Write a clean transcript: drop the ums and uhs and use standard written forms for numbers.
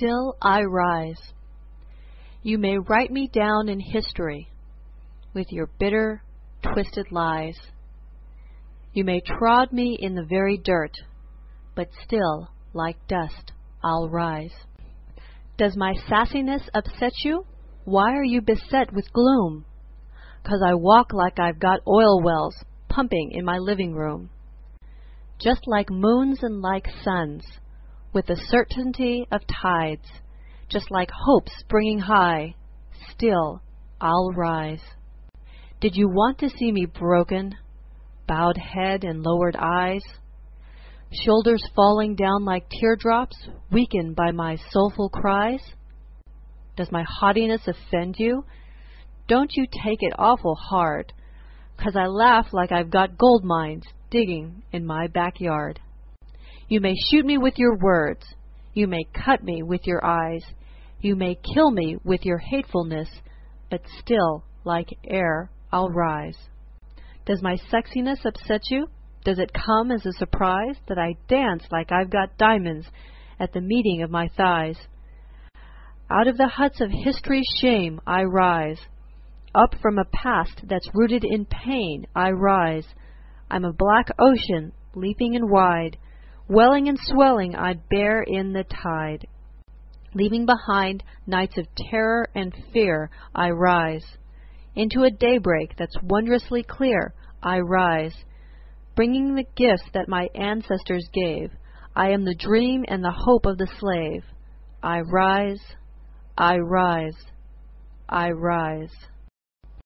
still I rise. You may write me down in history with your bitter, twisted lies. You may trod me in the very dirt, but still, like dust, I'll rise. Does my sassiness upset you? Why are you beset with gloom? 'Cause I walk like I've got oil wells pumping in my living room. Just like moons and like suns, with the certainty of tides, just like hope springing high, still I'll rise. Did you want to see me broken, bowed head and lowered eyes, shoulders falling down like teardrops, weakened by my soulful cries? Does my haughtiness offend you? Don't you take it awful hard, 'cause I laugh like I've got gold mines digging in my backyard. You may shoot me with your words, you may cut me with your eyes, you may kill me with your hatefulness, but still, like air, I'll rise. Does my sexiness upset you? Does it come as a surprise that I dance like I've got diamonds at the meeting of my thighs? Out of the huts of history's shame I rise. Up from a past that's rooted in pain I rise. I'm a black ocean, leaping and wide, welling and swelling I'd bear in the tide. Leaving behind nights of terror and fear I rise. Into a daybreak that's wondrously clear I rise. Bringing the gifts that my ancestors gave, I am the dream and the hope of the slave. I rise, I rise, I rise.